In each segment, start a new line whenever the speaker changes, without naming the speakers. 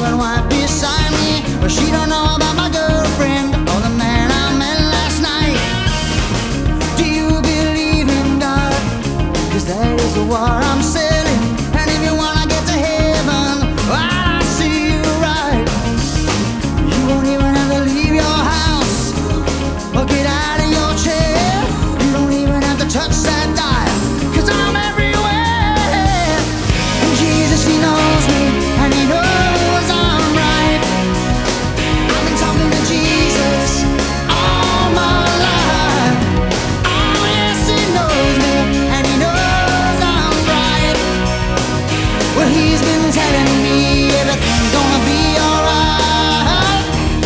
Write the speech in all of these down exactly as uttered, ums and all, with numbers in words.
and wife beside me, but she don't know about my girlfriend or the man I met last night. Do you believe in God? 'Cause that is what I'm saying. And if you wanna get to heaven, well, I see you right. You won't even have to leave your house or get out of your chair. You don't even have to touch that dial, 'cause I'm everywhere. And Jesus, he knows me, and he knows I'm right. I've been talking to Jesus all my life. Oh yes, he knows me, and he knows I'm right. Well, he's been telling me everything's gonna be alright.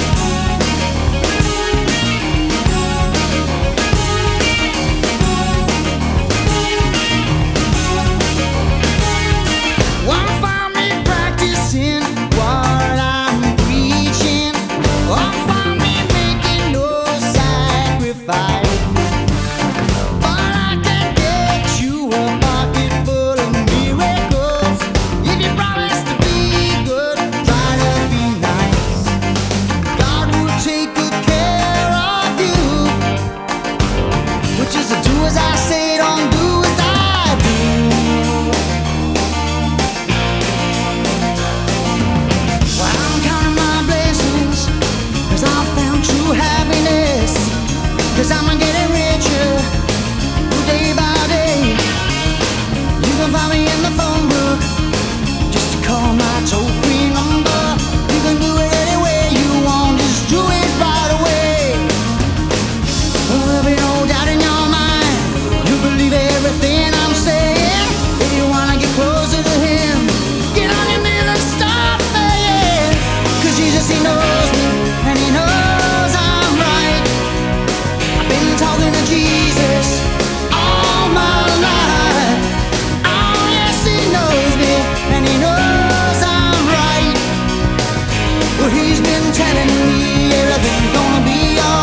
One for me practicing what I'm preaching, one for me making no sacrifice. But I can get you a pocket full of miracles if you promise to be good, try to be nice. God will take good care of you, which is to do as I say, don't do as I do. Well, I'm counting my blessings, 'cause I found true happiness, 'cause I'm getting richer day by day. You can find me in the phone book, just call my toll-free number. You can do it any way you want, just do it right away. Well, there'll be no doubt in your mind, you believe everything I'm saying. If you wanna get closer to him, get on your knees and start praying. 'Cause Jesus, he knows me, and he knows I'm right. I've been talking to Jesus all my life. Oh yes, he knows me, and he knows I'm right. Well, he's been telling me everything's gonna be alright.